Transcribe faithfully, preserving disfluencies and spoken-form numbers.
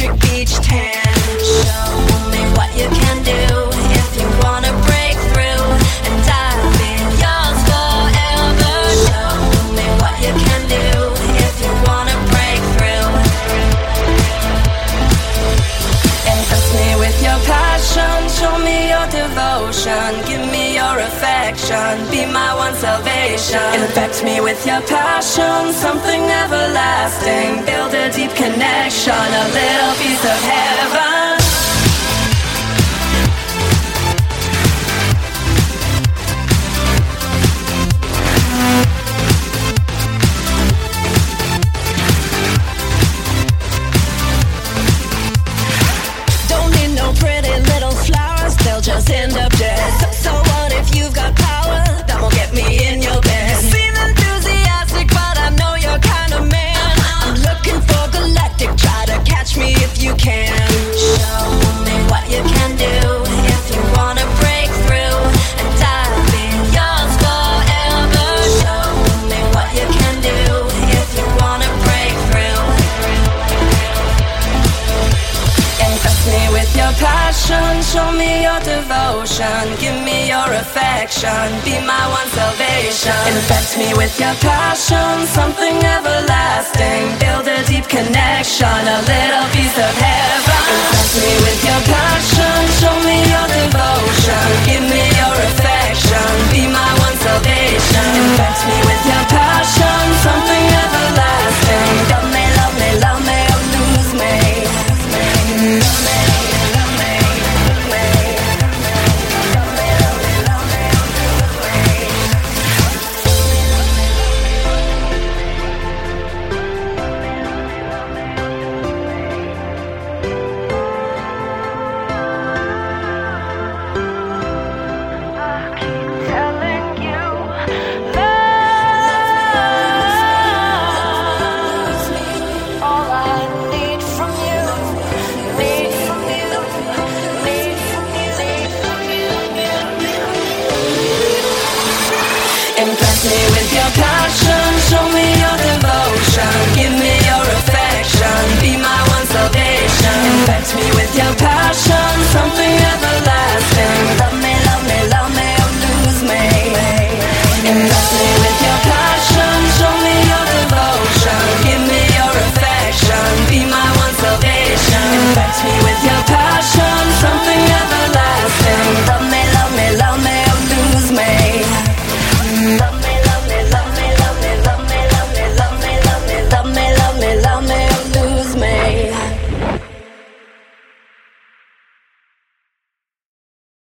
romantic beach tan. Show me what you can do if you wanna break through, and I'll be yours forever. Show me what you can do if you wanna break through. Impress me with your passion, show me your devotion, give me your affection, be my one salvation. Infect me with your passion, something everlasting, build a deep connection, a little piece of heaven. Don't need no pretty little flowers, they'll just end up dead. So, so what if you've got power that will get me in your bed? Seem enthusiastic, but I know your kind of man. I'm looking for galactic, try to catch me if you can. Show me what you can do if you wanna break through, and I'll be yours forever. Show me what you can do if you wanna break through. Impress me with your passion, show me your devotion, give me your affection, be my one salvation. Infect me with your passion, something everlasting, build a deep connection, a little piece of